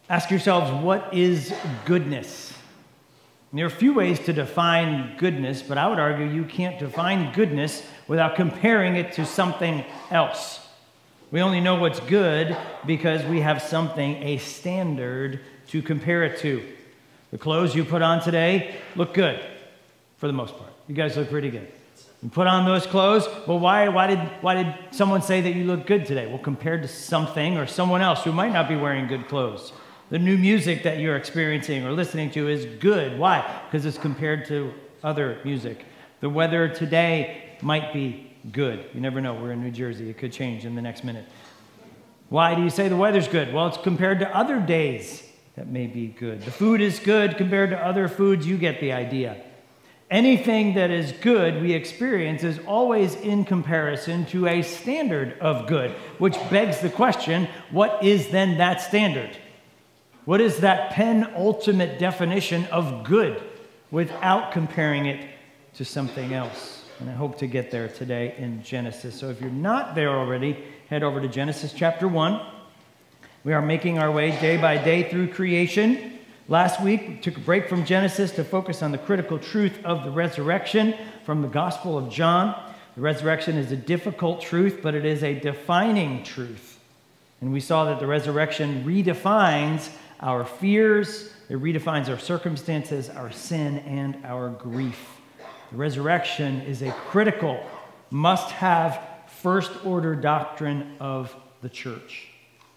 Ask yourselves, what is goodness? And there are a few ways to define goodness, but I would argue you can't define goodness without comparing it to something else. We only know what's good because we have something, a standard, to compare it to. The clothes you put on today look good, for the most part. You guys look pretty good. You put on those clothes, well, why did someone say that you look good today? Well, compared to something or someone else who might not be wearing good clothes. The new music that you're experiencing or listening to is good. Why? Because it's compared to other music. The weather today might be good. You never know. We're in New Jersey. It could change in the next minute. Why do you say the weather's good? Well, it's compared to other days that may be good. The food is good compared to other foods. You get the idea. Anything that is good we experience is always in comparison to a standard of good, which begs the question, what is then that standard? What is that penultimate definition of good without comparing it to something else? And I hope to get there today in Genesis. So if you're not there already, head over to Genesis chapter 1. We are making our way day by day through creation. Last week, we took a break from Genesis to focus on the critical truth of the resurrection from the Gospel of John. The resurrection is a difficult truth, but it is a defining truth. And we saw that the resurrection redefines our fears, it redefines our circumstances, our sin, and our grief. The resurrection is a critical, must-have, first-order doctrine of the church.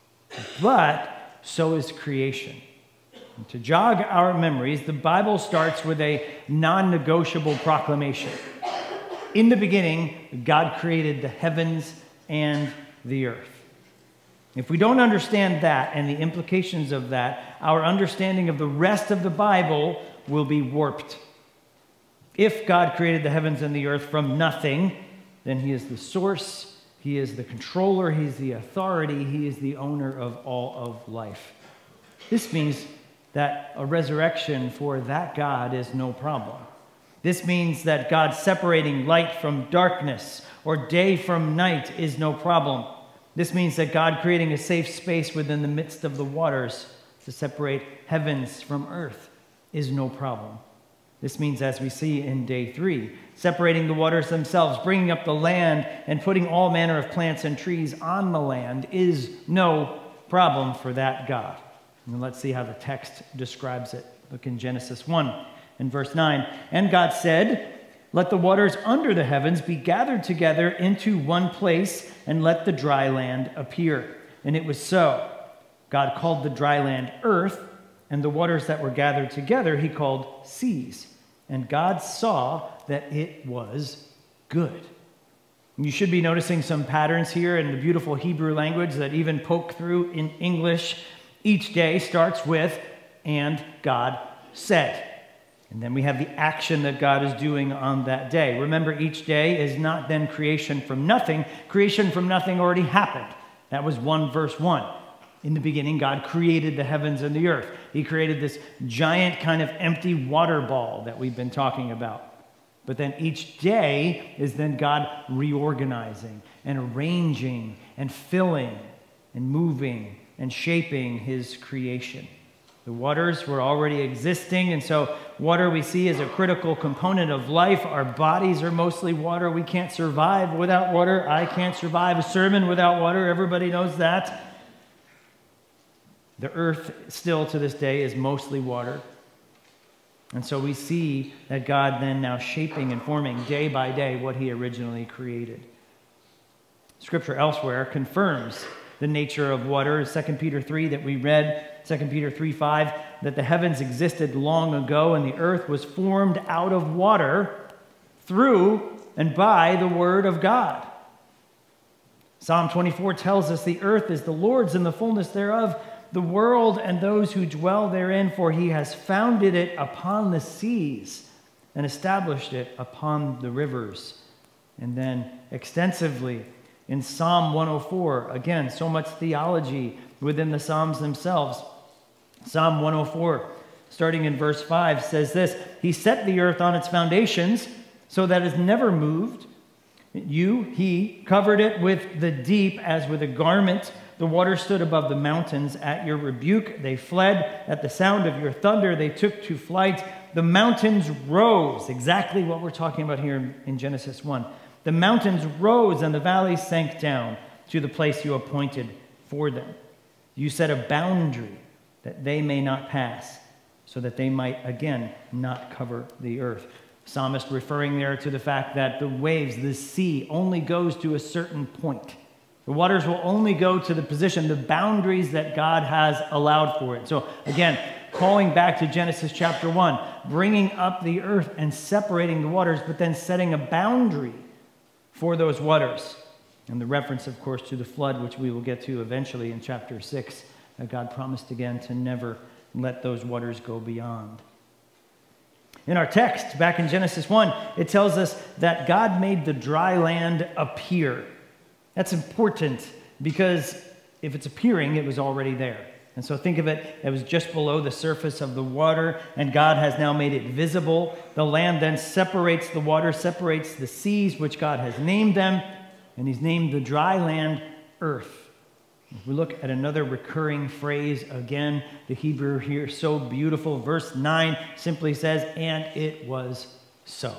But so is creation. And to jog our memories, the Bible starts with a non-negotiable proclamation. In the beginning, God created the heavens and the earth. If we don't understand that and the implications of that, our understanding of the rest of the Bible will be warped. If God created the heavens and the earth from nothing, then he is the source, he is the controller, he is the authority, he is the owner of all of life. This means that a resurrection for that God is no problem. This means that God separating light from darkness or day from night is no problem. This means that God creating a safe space within the midst of the waters to separate heavens from earth is no problem. This means, as we see in day 3, separating the waters themselves, bringing up the land, and putting all manner of plants and trees on the land is no problem for that God. And let's see how the text describes it. Look in Genesis 1 and verse 9. And God said, "Let the waters under the heavens be gathered together into one place, and let the dry land appear." And it was so. God called the dry land earth, and the waters that were gathered together he called seas. And God saw that it was good. You should be noticing some patterns here in the beautiful Hebrew language that even poke through in English. Each day starts with, "and God said." And then we have the action that God is doing on that day. Remember, each day is not then creation from nothing. Creation from nothing already happened. That was 1 verse 1. In the beginning, God created the heavens and the earth. He created this giant kind of empty water ball that we've been talking about. But then each day is then God reorganizing and arranging and filling and moving and shaping his creation. The waters were already existing, and so water we see is a critical component of life. Our bodies are mostly water. We can't survive without water. I can't survive a sermon without water. Everybody knows that. The earth still to this day is mostly water. And so we see that God then now shaping and forming day by day what he originally created. Scripture elsewhere confirms the nature of water. 2 Peter 3 that we read, 2 Peter 3:5, that the heavens existed long ago and the earth was formed out of water through and by the word of God. Psalm 24 tells us the earth is the Lord's and the fullness thereof, the world and those who dwell therein, for he has founded it upon the seas and established it upon the rivers. And then extensively in Psalm 104, again, so much theology within the Psalms themselves. Psalm 104, starting in verse 5, says this: "He set the earth on its foundations so that it never moved. He covered it with the deep as with a garment. The water stood above the mountains at your rebuke. They fled at the sound of your thunder. They took to flight. The mountains rose. Exactly what we're talking about here in Genesis 1. The mountains rose and the valleys sank down to the place you appointed for them. You set a boundary that they may not pass, so that they might again not cover the earth. Psalmist referring there to the fact that the waves, the sea, only goes to a certain point. The waters will only go to the position, the boundaries that God has allowed for it. So again, calling back to Genesis chapter 1, bringing up the earth and separating the waters, but then setting a boundary for those waters. And the reference, of course, to the flood, which we will get to eventually in chapter 6, that God promised again to never let those waters go beyond. In our text, back in Genesis 1, it tells us that God made the dry land appear. That's important because if it's appearing, it was already there. And so think of it, it was just below the surface of the water, and God has now made it visible. The land then separates the water, separates the seas, which God has named them, and he's named the dry land earth. If we look at another recurring phrase, again, the Hebrew here, so beautiful. Verse 9 simply says, and it was so.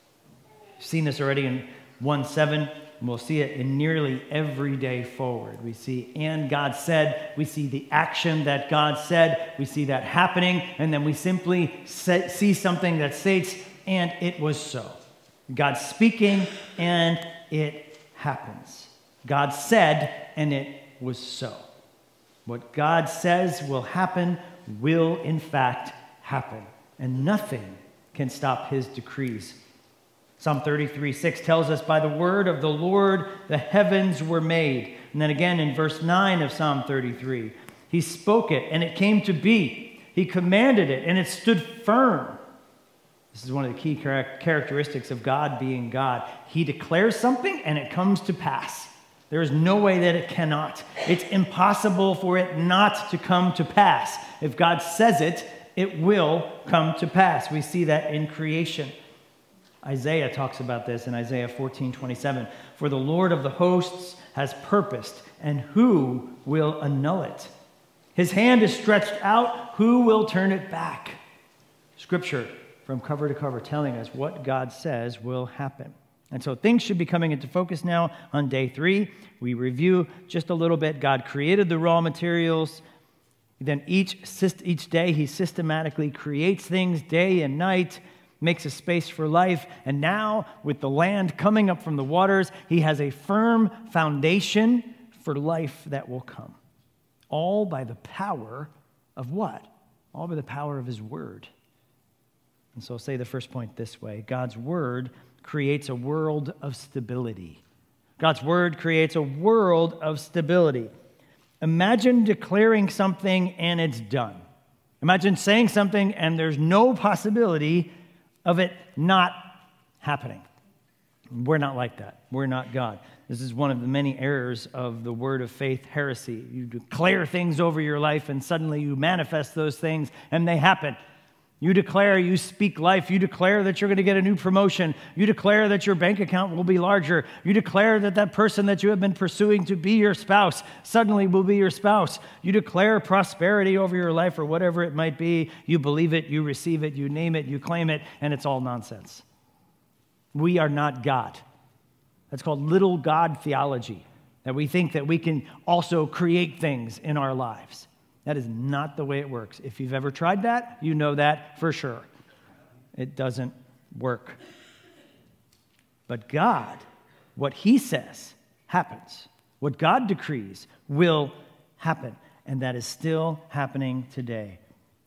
We've seen this already in 1:7, and we'll see it in nearly every day forward. We see, and God said, we see the action that God said, we see that happening, and then we simply see something that states, and it was so. God speaking, and it happens. God said, and it was so. What God says will happen will in fact happen, and nothing can stop his decrees. Psalm 33:6 tells us, by the word of the Lord the heavens were made. And then again in verse 9 of Psalm 33, he spoke it and it came to be. He commanded it and it stood firm. This is one of the key characteristics of God being God. He declares something and it comes to pass. There is no way that it cannot. It's impossible for it not to come to pass. If God says it, it will come to pass. We see that in creation. Isaiah talks about this in Isaiah 14:27. For the Lord of the hosts has purposed, and who will annul it? His hand is stretched out, who will turn it back? Scripture from cover to cover telling us what God says will happen. And so things should be coming into focus now on day 3. We review just a little bit. God created the raw materials. Then each day he systematically creates things day and night, makes a space for life. And now with the land coming up from the waters, he has a firm foundation for life that will come. All by the power of what? All by the power of his word. And so I'll say the first point this way. God's word creates a world of stability. God's word creates a world of stability. Imagine declaring something and it's done. Imagine saying something and there's no possibility of it not happening. We're not like that. We're not God. This is one of the many errors of the word of faith heresy. You declare things over your life and suddenly you manifest those things and they happen. You declare, you speak life. You declare that you're going to get a new promotion. You declare that your bank account will be larger. You declare that that person that you have been pursuing to be your spouse suddenly will be your spouse. You declare prosperity over your life or whatever it might be. You believe it, you receive it, you name it, you claim it, and it's all nonsense. We are not God. That's called little God theology, that we think that we can also create things in our lives. That is not the way it works. If you've ever tried that, you know that for sure. It doesn't work. But God, what he says happens. What God decrees will happen. And that is still happening today.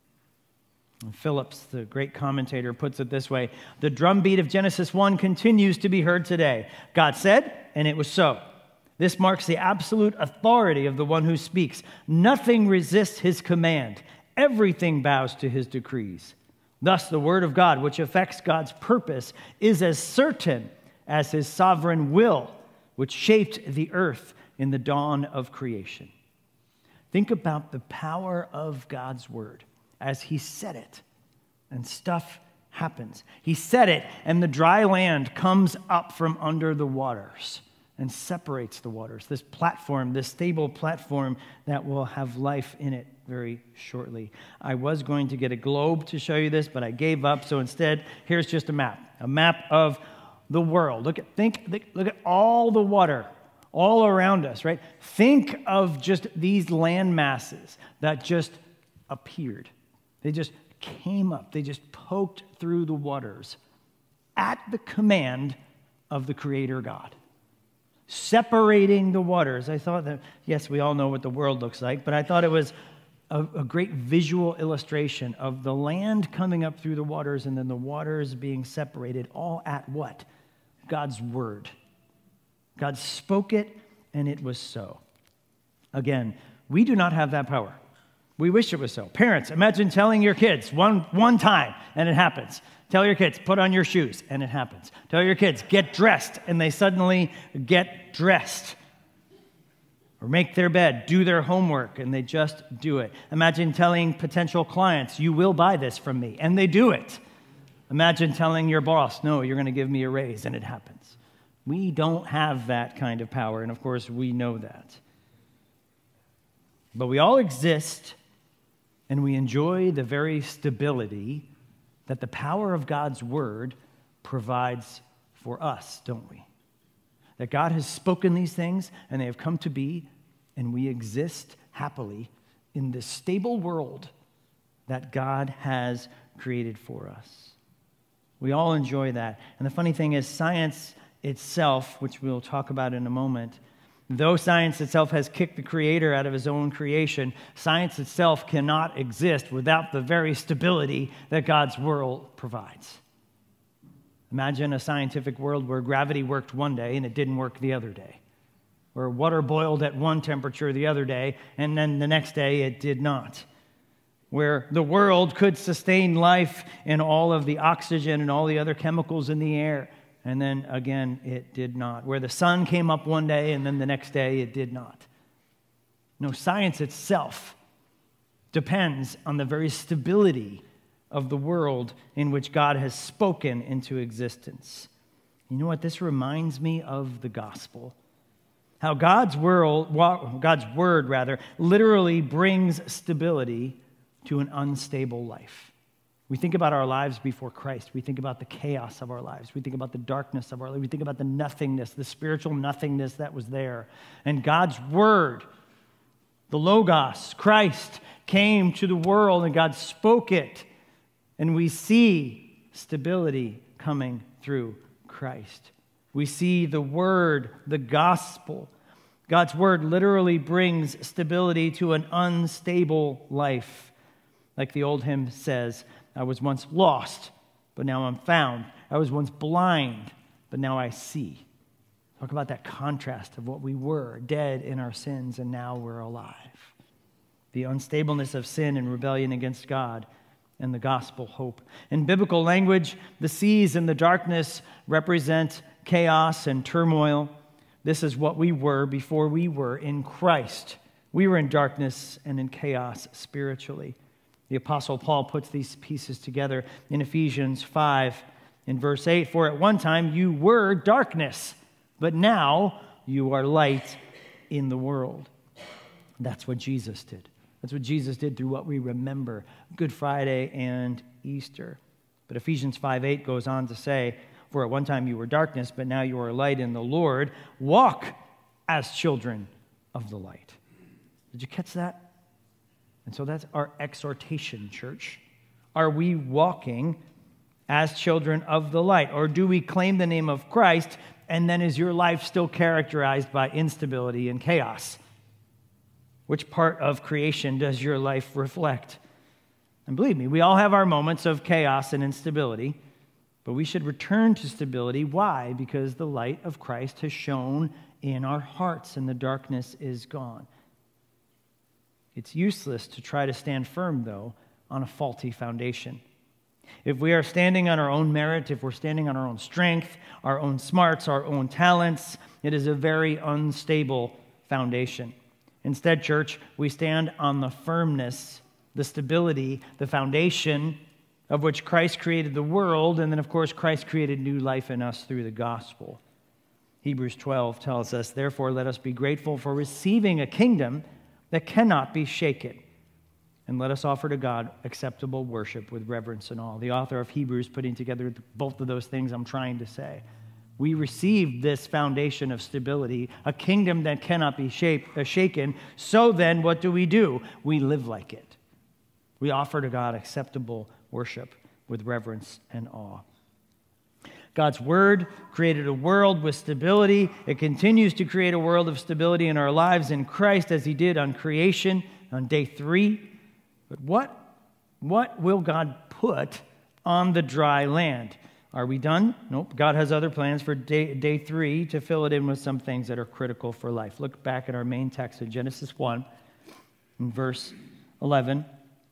And Phillips, the great commentator, puts it this way. The drumbeat of Genesis 1 continues to be heard today. God said, and it was so. This marks the absolute authority of the one who speaks. Nothing resists his command. Everything bows to his decrees. Thus, the word of God, which affects God's purpose, is as certain as his sovereign will, which shaped the earth in the dawn of creation. Think about the power of God's word as he said it, and stuff happens. He said it, and the dry land comes up from under the waters. and separates the waters. This platform, this stable platform that will have life in it very shortly. I was going to get a globe to show you this, but I gave up. So instead, here's just a map of the world. Look at all the water all around us, right? Think of just these land masses that just appeared. They just came up. They just poked through the waters at the command of the Creator God. Separating the waters. I thought that, yes, we all know what the world looks like, but I thought it was a great visual illustration of the land coming up through the waters and then the waters being separated, all at what? God's word. God spoke it, and it was so. Again, we do not have that power. We wish it was so. Parents, imagine telling your kids one time, and it happens. Tell your kids, put on your shoes, and it happens. Tell your kids, get dressed, and they suddenly get dressed. Or make their bed, do their homework, and they just do it. Imagine telling potential clients, you will buy this from me, and they do it. Imagine telling your boss, no, you're going to give me a raise, and it happens. We don't have that kind of power, and of course, we know that. But we all exist, and we enjoy the very stability that the power of God's word provides for us, don't we? That God has spoken these things, and they have come to be, and we exist happily in this stable world that God has created for us. We all enjoy that. And the funny thing is, science itself, which we'll talk about in a moment, though science itself has kicked the Creator out of his own creation, science itself cannot exist without the very stability that God's world provides. Imagine a scientific world where gravity worked one day and it didn't work the other day. Where water boiled at one temperature the other day and then the next day it did not. Where the world could sustain life in all of the oxygen and all the other chemicals in the air. And then again, it did not. Where the sun came up one day and then the next day it did not. No, science itself depends on the very stability of the world in which God has spoken into existence. You know what? This reminds me of the gospel. How God's word literally brings stability to an unstable life. We think about our lives before Christ. We think about the chaos of our lives. We think about the darkness of our lives. We think about the nothingness, the spiritual nothingness that was there. And God's word, the Logos, Christ, came to the world and God spoke it. And we see stability coming through Christ. We see the word, the gospel. God's word literally brings stability to an unstable life. Like the old hymn says, I was once lost, but now I'm found. I was once blind, but now I see. Talk about that contrast of what we were, dead in our sins, and now we're alive. The unstableness of sin and rebellion against God and the gospel hope. In biblical language, the seas and the darkness represent chaos and turmoil. This is what we were before we were in Christ. We were in darkness and in chaos spiritually. The Apostle Paul puts these pieces together in Ephesians 5 in verse 8. For at one time you were darkness, but now you are light in the world. That's what Jesus did. That's what Jesus did through what we remember, Good Friday and Easter. But Ephesians 5:8 goes on to say, for at one time you were darkness, but now you are light in the Lord. Walk as children of the light. Did you catch that? And so that's our exhortation, church. Are we walking as children of the light? Or do we claim the name of Christ, and then is your life still characterized by instability and chaos? Which part of creation does your life reflect? And believe me, we all have our moments of chaos and instability, but we should return to stability. Why? Because the light of Christ has shone in our hearts and the darkness is gone. It's useless to try to stand firm, though, on a faulty foundation. If we are standing on our own merit, if we're standing on our own strength, our own smarts, our own talents, it is a very unstable foundation. Instead, church, we stand on the firmness, the stability, the foundation of which Christ created the world, and then, of course, Christ created new life in us through the gospel. Hebrews 12 tells us, therefore, let us be grateful for receiving a kingdom that cannot be shaken. And let us offer to God acceptable worship with reverence and awe. The author of Hebrews putting together both of those things I'm trying to say. We received this foundation of stability, a kingdom that cannot be shaken. So then, what do? We live like it. We offer to God acceptable worship with reverence and awe. God's word created a world with stability. It continues to create a world of stability in our lives in Christ as he did on creation on day 3. But what will God put on the dry land? Are we done? Nope. God has other plans for day 3 to fill it in with some things that are critical for life. Look back at our main text in Genesis 1 in verse 11.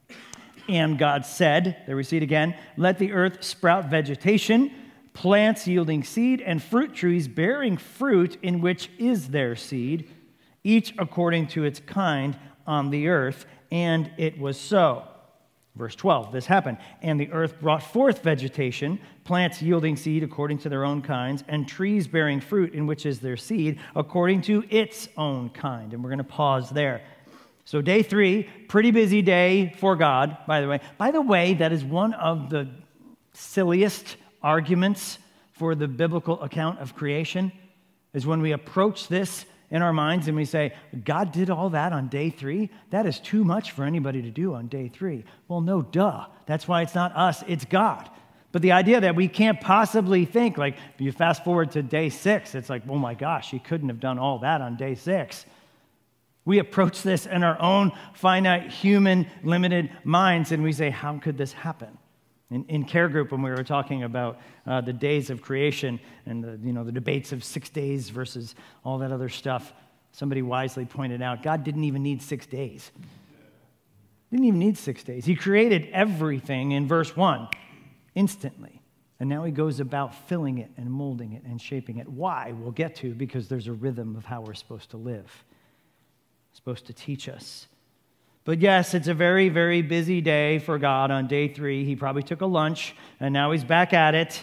And God said, there we see it again, let the earth sprout vegetation, plants yielding seed, and fruit trees bearing fruit in which is their seed, each according to its kind on the earth. And it was so. Verse 12, this happened. And the earth brought forth vegetation, plants yielding seed according to their own kinds, and trees bearing fruit in which is their seed according to its own kind. And we're going to pause there. So day 3, pretty busy day for God, by the way. By the way, that is one of the silliest arguments for the biblical account of creation, is when we approach this in our minds and we say, God did all that on day 3? That is too much for anybody to do on day 3. Well, no, duh. That's why it's not us, it's God. But the idea that we can't possibly think, like, if you fast forward to day 6, it's like, oh my gosh, he couldn't have done all that on day 6. We approach this in our own finite, human, limited minds, and we say, how could this happen? In care group, when we were talking about the days of creation and the debates of 6 days versus all that other stuff, somebody wisely pointed out, God didn't even need 6 days. Didn't even need 6 days. He created everything in verse 1 instantly. And now he goes about filling it and molding it and shaping it. Why? We'll get to, because there's a rhythm of how we're supposed to live. It's supposed to teach us. But yes, it's a very, very busy day for God on day 3. He probably took a lunch, and now he's back at it.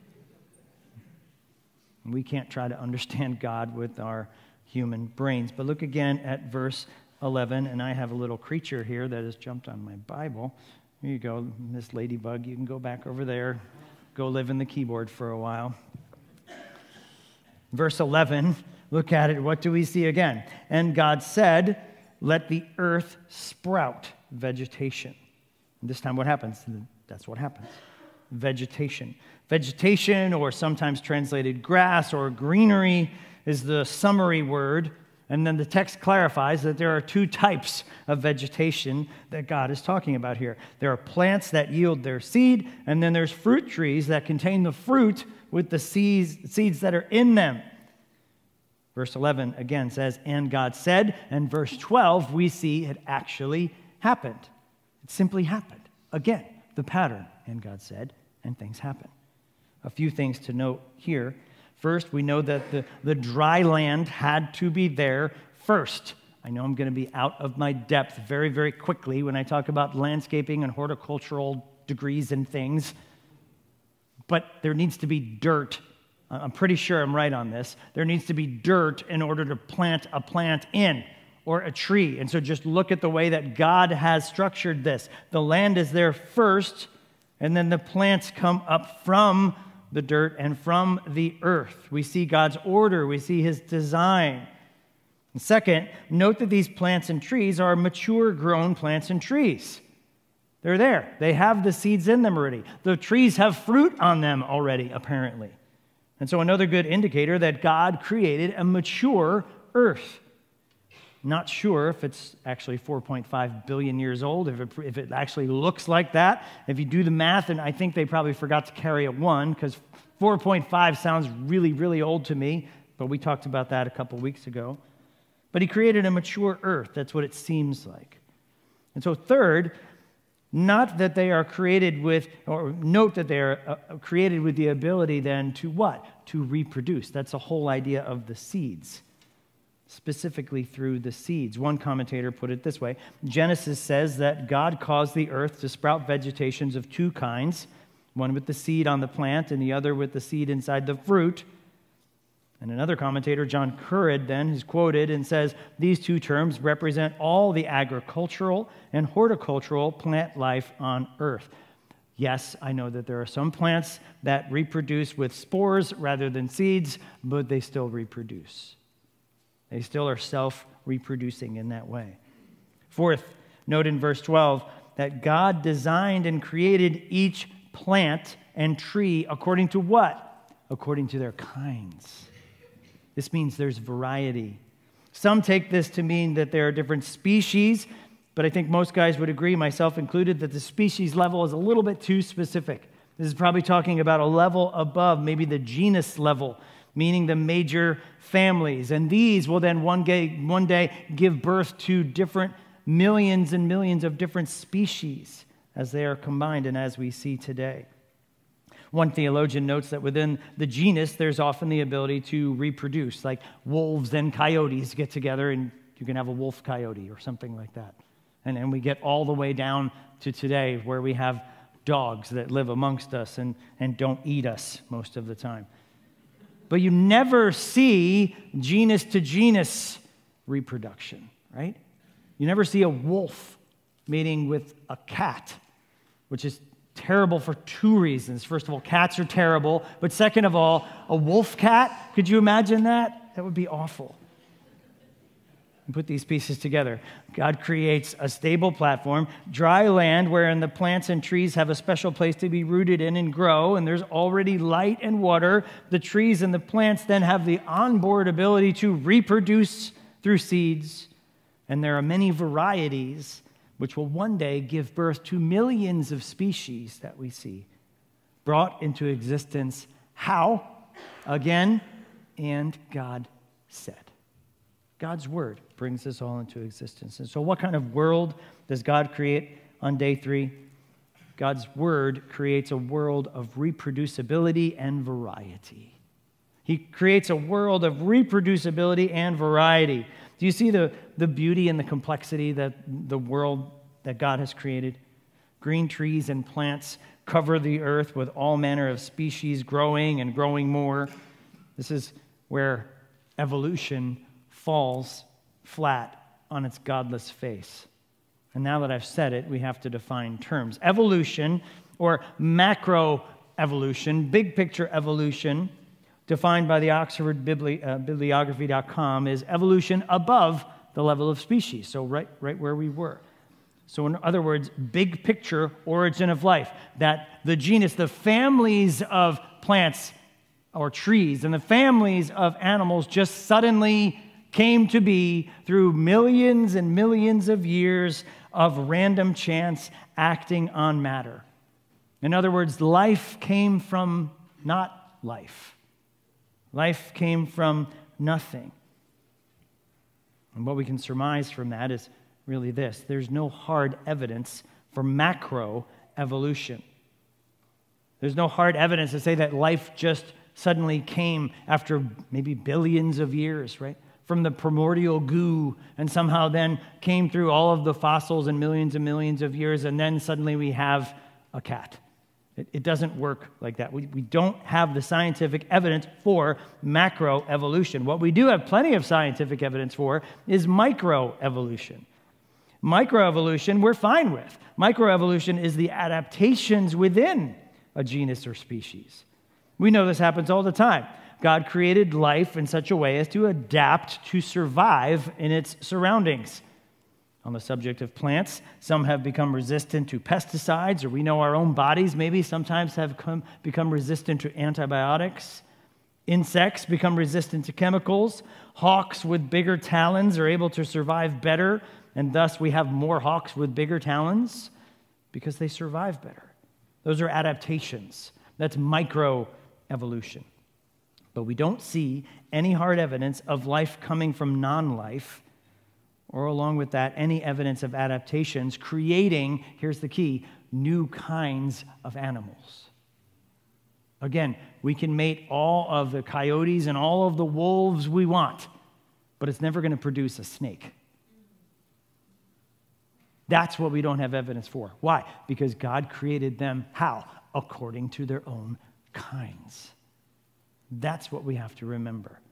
We can't try to understand God with our human brains. But look again at verse 11, and I have a little creature here that has jumped on my Bible. Here you go, Miss Ladybug. You can go back over there. Go live in the keyboard for a while. Verse 11, look at it. What do we see again? And God said, let the earth sprout vegetation. And this time what happens? That's what happens. Vegetation. Vegetation, or sometimes translated grass or greenery, is the summary word. And then the text clarifies that there are 2 types of vegetation that God is talking about here. There are plants that yield their seed, and then there's fruit trees that contain the fruit with the seeds that are in them. Verse 11 again says, and God said, and verse 12, we see it actually happened. It simply happened. Again, the pattern, and God said, and things happen. A few things to note here. First, we know that the dry land had to be there first. I know I'm going to be out of my depth very, very quickly when I talk about landscaping and horticultural degrees and things, but there needs to be dirt. I'm pretty sure I'm right on this. There needs to be dirt in order to plant a plant in, or a tree. And so just look at the way that God has structured this. The land is there first, and then the plants come up from the dirt and from the earth. We see God's order. We see his design. And second, note that these plants and trees are mature grown plants and trees. They're there. They have the seeds in them already. The trees have fruit on them already, apparently. And so another good indicator that God created a mature earth. Not sure if it's actually 4.5 billion years old, if it actually looks like that. If you do the math, and I think they probably forgot to carry a 1, because 4.5 sounds really, really old to me, but we talked about that a couple weeks ago. But he created a mature earth. That's what it seems like. And so third, not that they are created with, or note that they are created with the ability then to what? To reproduce. That's the whole idea of the seeds, specifically through the seeds. One commentator put it this way. Genesis says that God caused the earth to sprout vegetations of 2 kinds, one with the seed on the plant and the other with the seed inside the fruit. And another commentator, John Currid, then is quoted and says, these two terms represent all the agricultural and horticultural plant life on earth. Yes, I know that there are some plants that reproduce with spores rather than seeds, but they still reproduce. They still are self-reproducing in that way. Fourth, note in verse 12 that God designed and created each plant and tree according to what? According to their kinds. This means there's variety. Some take this to mean that there are different species, but I think most guys would agree, myself included, that the species level is a little bit too specific. This is probably talking about a level above, maybe the genus level, meaning the major families. And these will then one day give birth to different millions and millions of different species as they are combined and as we see today. One theologian notes that within the genus, there's often the ability to reproduce, like wolves and coyotes get together and you can have a wolf coyote or something like that. And then we get all the way down to today where we have dogs that live amongst us and don't eat us most of the time. But you never see genus to genus reproduction, right? You never see a wolf mating with a cat, which is terrible for two reasons. First of all, cats are terrible. But second of all, a wolf cat, could you imagine that? That would be awful. And put these pieces together. God creates a stable platform, dry land wherein the plants and trees have a special place to be rooted in and grow, and there's already light and water. The trees and the plants then have the onboard ability to reproduce through seeds, and there are many varieties which will one day give birth to millions of species that we see, brought into existence. How? Again, and God said. God's word brings this all into existence. And so what kind of world does God create on day 3? God's word creates a world of reproducibility and variety. He creates a world of reproducibility and variety. Do you see the beauty and the complexity that the world that God has created? Green trees and plants cover the earth with all manner of species growing and growing more. This is where evolution falls flat on its godless face. And now that I've said it, we have to define terms. Evolution, or macroevolution, big picture evolution, defined by the Oxford Bibliography.com, is evolution above the level of species, so right where we were. So in other words, big picture origin of life, that the genus, the families of plants or trees and the families of animals just suddenly came to be through millions and millions of years of random chance acting on matter. In other words, life came from not life. Life came from nothing. And what we can surmise from that is really this: there's no hard evidence for macroevolution. There's no hard evidence to say that life just suddenly came after maybe billions of years, right? From the primordial goo, and somehow then came through all of the fossils and millions of years, and then suddenly we have a cat. It doesn't work like that. We don't have the scientific evidence for macroevolution. What we do have plenty of scientific evidence for is microevolution. Microevolution we're fine with. Microevolution is the adaptations within a genus or species. We know this happens all the time. God created life in such a way as to adapt to survive in its surroundings. On the subject of plants, some have become resistant to pesticides, or we know our own bodies maybe sometimes have become resistant to antibiotics. Insects become resistant to chemicals. Hawks with bigger talons are able to survive better, and thus we have more hawks with bigger talons because they survive better. Those are adaptations. That's microevolution. But we don't see any hard evidence of life coming from non-life, or along with that, any evidence of adaptations creating, here's the key, new kinds of animals. Again, we can mate all of the coyotes and all of the wolves we want, but it's never going to produce a snake. That's what we don't have evidence for. Why? Because God created them how? According to their own kinds. That's what we have to remember.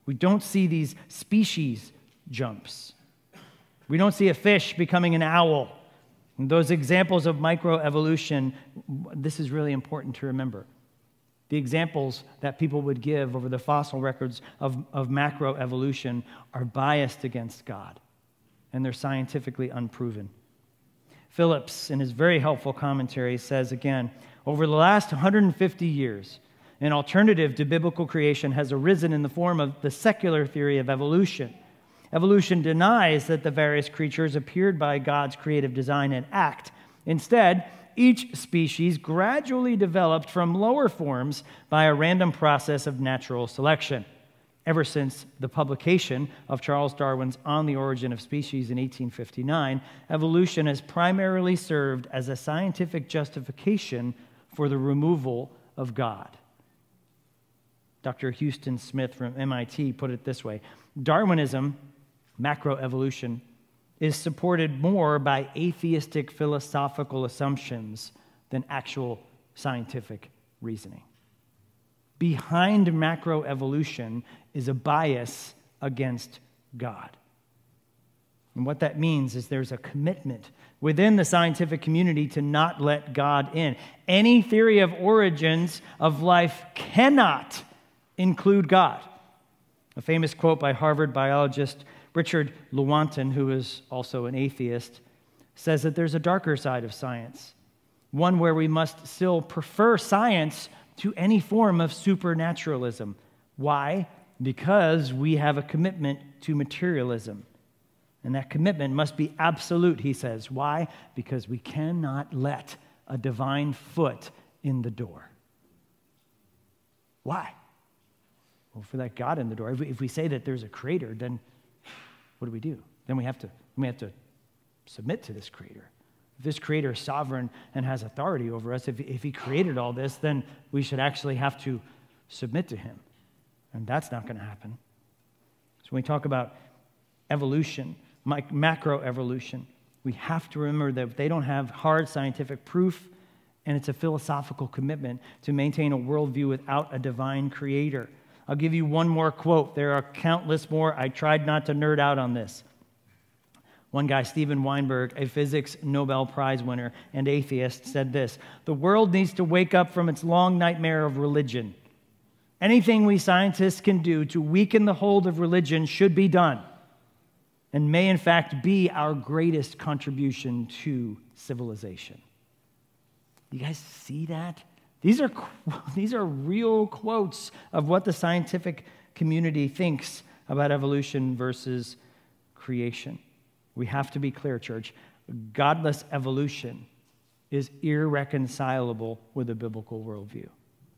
We don't see these species jumps. We don't see a fish becoming an owl. And those examples of microevolution, this is really important to remember. The examples that people would give over the fossil records of macroevolution are biased against God, and they're scientifically unproven. Phillips, in his very helpful commentary, says again, over the last 150 years, an alternative to biblical creation has arisen in the form of the secular theory of evolution. Evolution denies that the various creatures appeared by God's creative design and act. Instead, each species gradually developed from lower forms by a random process of natural selection. Ever since the publication of Charles Darwin's On the Origin of Species in 1859, evolution has primarily served as a scientific justification for the removal of God. Dr. Houston Smith from MIT put it this way: Darwinism, macroevolution, is supported more by atheistic philosophical assumptions than actual scientific reasoning. Behind macroevolution is a bias against God. And what that means is there's a commitment within the scientific community to not let God in. Any theory of origins of life cannot include God. A famous quote by Harvard biologist Richard Lewontin, who is also an atheist, says that there's a darker side of science, one where we must still prefer science to any form of supernaturalism. Why? Because we have a commitment to materialism. And that commitment must be absolute, he says. Why? Because we cannot let a divine foot in the door. Why? Well, for that God in the door. If we say that there's a creator, then what do? Then we have to submit to this creator. If this creator is sovereign and has authority over us, if he created all this, then we should actually have to submit to him. And that's not going to happen. So when we talk about evolution, macroevolution, we have to remember that they don't have hard scientific proof, and it's a philosophical commitment to maintain a worldview without a divine creator. I'll give you one more quote. There are countless more. I tried not to nerd out on this. One guy, Steven Weinberg, a physics Nobel Prize winner and atheist, said this: "The world needs to wake up from its long nightmare of religion. Anything we scientists can do to weaken the hold of religion should be done, and may in fact be our greatest contribution to civilization." You guys see that? These are real quotes of what the scientific community thinks about evolution versus creation. We have to be clear, church. Godless evolution is irreconcilable with a biblical worldview.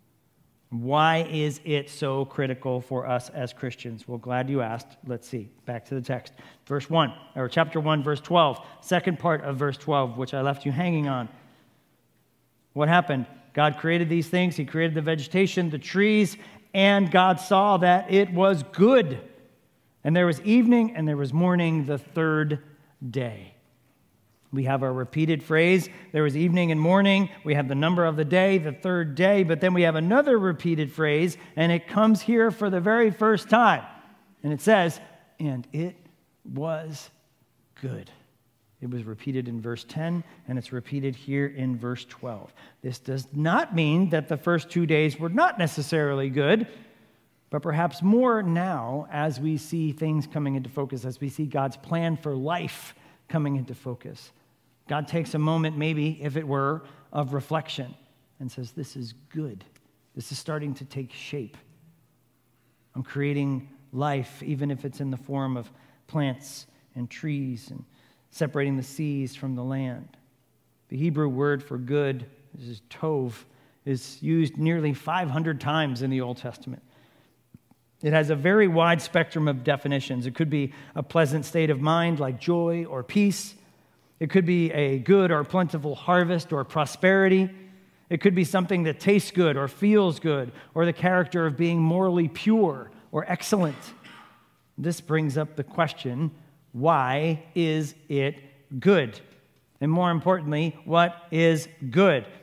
Why is it so critical for us as Christians? Well, glad you asked. Let's see. Back to the text. Chapter 1, verse 12. Second part of verse 12, which I left you hanging on. What happened? God created these things. He created the vegetation, the trees, and God saw that it was good. And there was evening and there was morning the third day. We have our repeated phrase, there was evening and morning. We have the number of the day, the third day. But then we have another repeated phrase, and it comes here for the very first time. And it says, and it was good. It was repeated in verse 10, and it's repeated here in verse 12. This does not mean that the first 2 days were not necessarily good, but perhaps more now as we see things coming into focus, as we see God's plan for life coming into focus. God takes a moment, maybe, if it were, of reflection and says, this is good. This is starting to take shape. I'm creating life, even if it's in the form of plants and trees and separating the seas from the land. The Hebrew word for good, this is tov, is used nearly 500 times in the Old Testament. It has a very wide spectrum of definitions. It could be a pleasant state of mind like joy or peace. It could be a good or plentiful harvest or prosperity. It could be something that tastes good or feels good, or the character of being morally pure or excellent. This brings up the question, why is it good? And more importantly, what is good?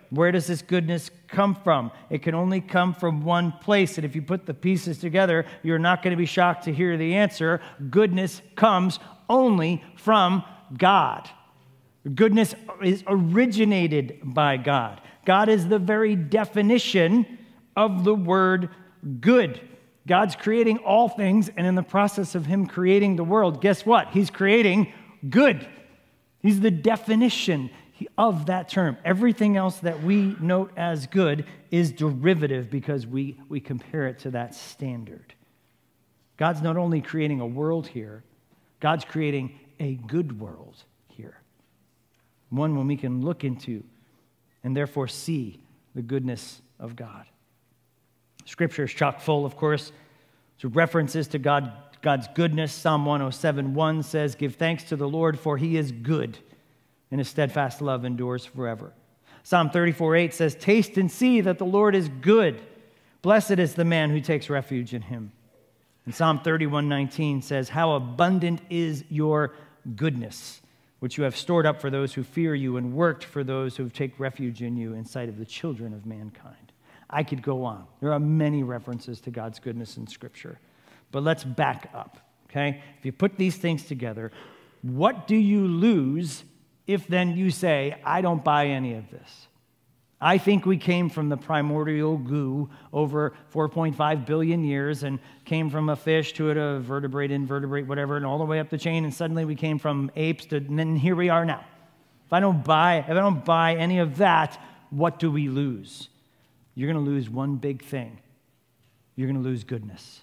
Where does this goodness come from? It can only come from one place. And if you put the pieces together, you're not going to be shocked to hear the answer. Goodness comes only from God. Goodness is originated by God. God is the very definition of the word good. God's creating all things, and in the process of him creating the world, guess what? He's creating good. He's the definition of that term. Everything else that we note as good is derivative because we compare it to that standard. God's not only creating a world here, God's creating a good world here. One when we can look into and therefore see the goodness of God. Scripture is chock full, of course, to references to God's goodness. Psalm 107:1 says, "Give thanks to the Lord, for he is good, and his steadfast love endures forever." Psalm 34:8 says, "Taste and see that the Lord is good. Blessed is the man who takes refuge in him." And Psalm 31:19 says, "How abundant is your goodness, which you have stored up for those who fear you and worked for those who take refuge in you in sight of the children of mankind." I could go on. There are many references to God's goodness in Scripture. But let's back up, okay? If you put these things together, what do you lose if then you say, I don't buy any of this? I think we came from the primordial goo over 4.5 billion years and came from a fish to a vertebrate, invertebrate, whatever, and all the way up the chain, and suddenly we came from apes to, and then here we are now. If I don't buy any of that, what do we lose? You're going to lose one big thing. You're going to lose goodness.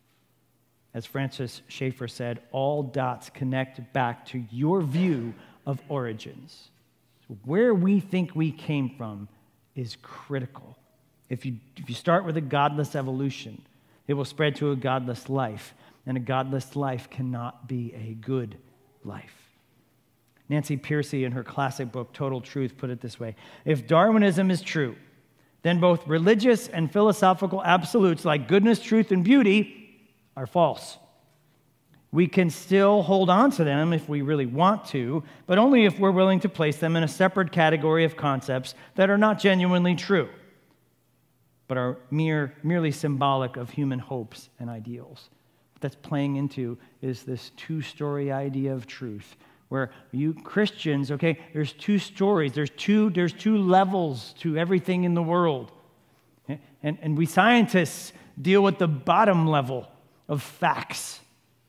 As Francis Schaeffer said, all dots connect back to your view of origins. So where we think we came from is critical. If you start with a godless evolution, it will spread to a godless life, and a godless life cannot be a good life. Nancy Pearcey, in her classic book, Total Truth, put it this way: if Darwinism is true, then both religious and philosophical absolutes like goodness, truth, and beauty are false. We can still hold on to them if we really want to, but only if we're willing to place them in a separate category of concepts that are not genuinely true, but are merely symbolic of human hopes and ideals. What that's playing into is this two-story idea of truth, where you Christians, okay, there's two stories, there's two levels to everything in the world. And we scientists deal with the bottom level of facts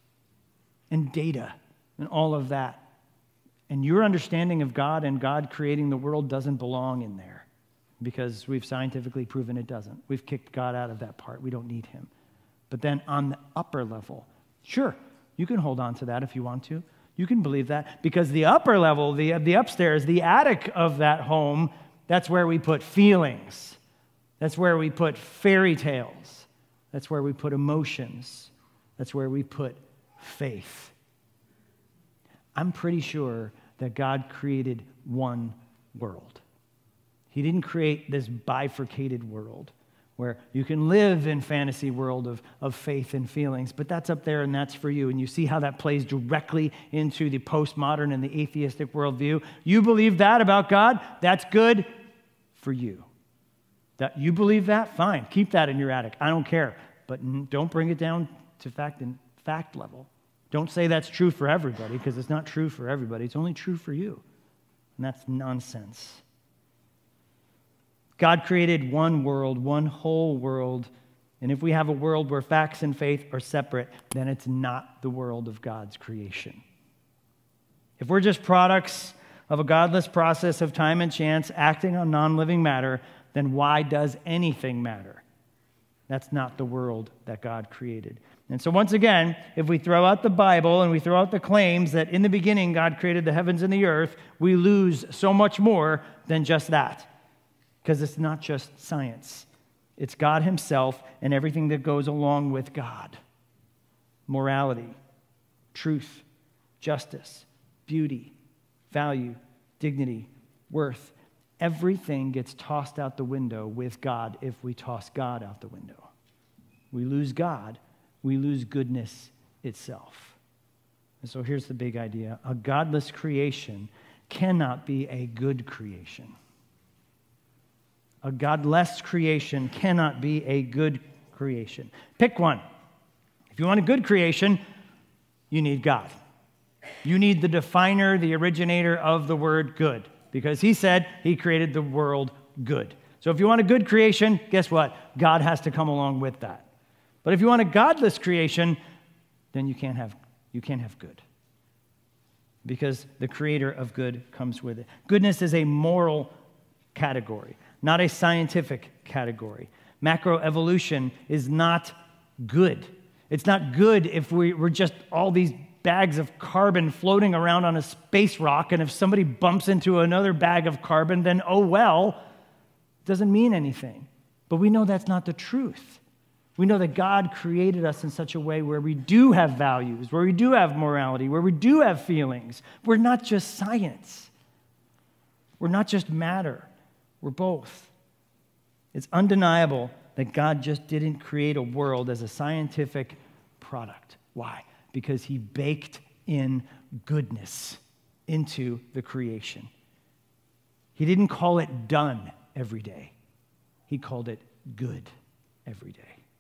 and data and all of that. And your understanding of God and God creating the world doesn't belong in there because we've scientifically proven it doesn't. We've kicked God out of that part. We don't need him. But then on the upper level, sure, you can hold on to that if you want to. You can believe that because the upper level, the upstairs, the attic of that home, that's where we put feelings. That's where we put fairy tales. That's where we put emotions. That's where we put faith. I'm pretty sure that God created one world. He didn't create this bifurcated world where you can live in fantasy world of faith and feelings, but that's up there and that's for you. And you see how that plays directly into the postmodern and the atheistic worldview. You believe that about God? That's good for you. That you believe that? Fine. Keep that in your attic. I don't care. But don't bring it down to fact level. Don't say that's true for everybody, because it's not true for everybody. It's only true for you. And that's nonsense. God created one world, one whole world, and if we have a world where facts and faith are separate, then it's not the world of God's creation. If we're just products of a godless process of time and chance acting on non-living matter, then why does anything matter? That's not the world that God created. And so once again, if we throw out the Bible and we throw out the claims that in the beginning God created the heavens and the earth, we lose so much more than just that. Because it's not just science. It's God himself and everything that goes along with God. Morality, truth, justice, beauty, value, dignity, worth. Everything gets tossed out the window with God if we toss God out the window. We lose God, we lose goodness itself. And so here's the big idea. A godless creation cannot be a good creation. A godless creation cannot be a good creation. Pick one. If you want a good creation, you need God. You need the definer, the originator of the word good, because he said he created the world good. So if you want a good creation, guess what? God has to come along with that. But if you want a godless creation, then you can't have good, because the creator of good comes with it. Goodness is a moral category, not a scientific category. Macroevolution is not good. It's not good if we're just all these bags of carbon floating around on a space rock, and if somebody bumps into another bag of carbon, then oh well, it doesn't mean anything. But we know that's not the truth. We know that God created us in such a way where we do have values, where we do have morality, where we do have feelings. We're not just science. We're not just matter. We're both. It's undeniable that God just didn't create a world as a scientific product. Why? Because he baked in goodness into the creation. He didn't call it done every day. He called it good every day.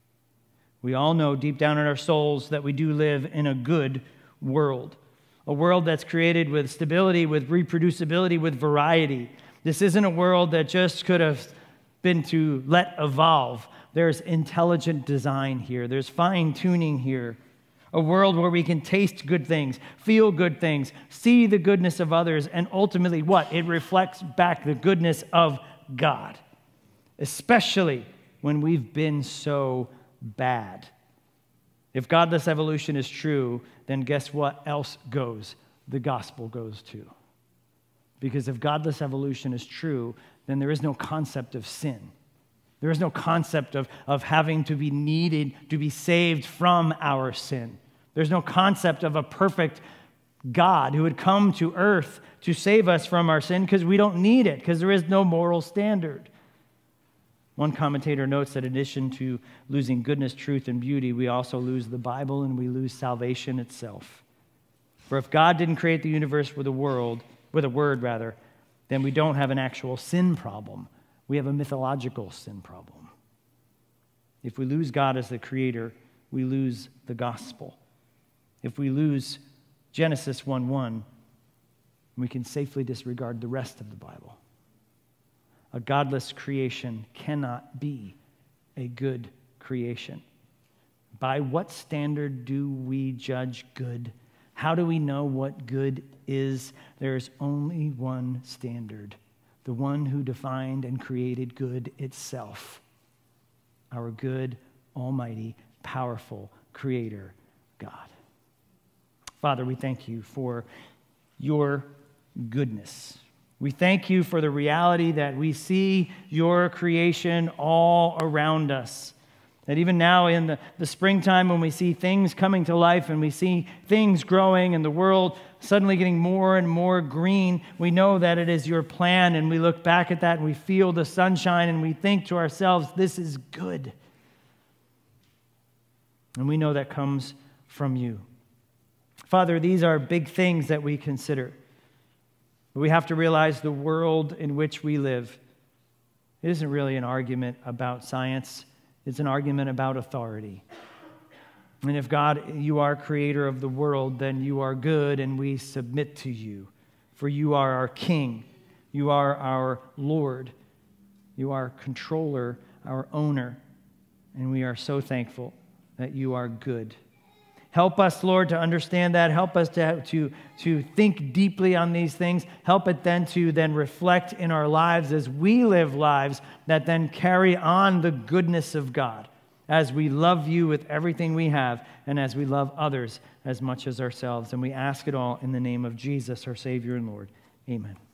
We all know deep down in our souls that we do live in a good world, a world that's created with stability, with reproducibility, with variety. This isn't a world that just could have been to let evolve. There's intelligent design here. There's fine-tuning here. A world where we can taste good things, feel good things, see the goodness of others, and ultimately what? It reflects back the goodness of God, especially when we've been so bad. If godless evolution is true, then guess what else goes? The gospel goes too. Because if godless evolution is true, then there is no concept of sin. There is no concept of having to be needed to be saved from our sin. There's no concept of a perfect God who would come to earth to save us from our sin, because we don't need it, because there is no moral standard. One commentator notes that in addition to losing goodness, truth, and beauty, we also lose the Bible and we lose salvation itself. For if God didn't create the universe with a word, then we don't have an actual sin problem. We have a mythological sin problem. If we lose God as the creator, we lose the gospel. If we lose Genesis 1:1, we can safely disregard the rest of the Bible. A godless creation cannot be a good creation. By what standard do we judge good? How do we know what good is? There's only one standard, the one who defined and created good itself, our good, almighty, powerful creator, God. Father, we thank you for your goodness. We thank you for the reality that we see your creation all around us. That even now in the springtime, when we see things coming to life and we see things growing and the world suddenly getting more and more green, we know that it is your plan, and we look back at that and we feel the sunshine and we think to ourselves, this is good. And we know that comes from you. Father, these are big things that we consider. But we have to realize the world in which we live, it isn't really an argument about science. It's an argument about authority. And if God, you are creator of the world, then you are good, and we submit to you. For you are our King. You are our Lord. You are controller, our owner. And we are so thankful that you are good. Help us, Lord, to understand that. Help us to think deeply on these things. Help it then to reflect in our lives as we live lives that then carry on the goodness of God, as we love you with everything we have and as we love others as much as ourselves. And we ask it all in the name of Jesus, our Savior and Lord. Amen.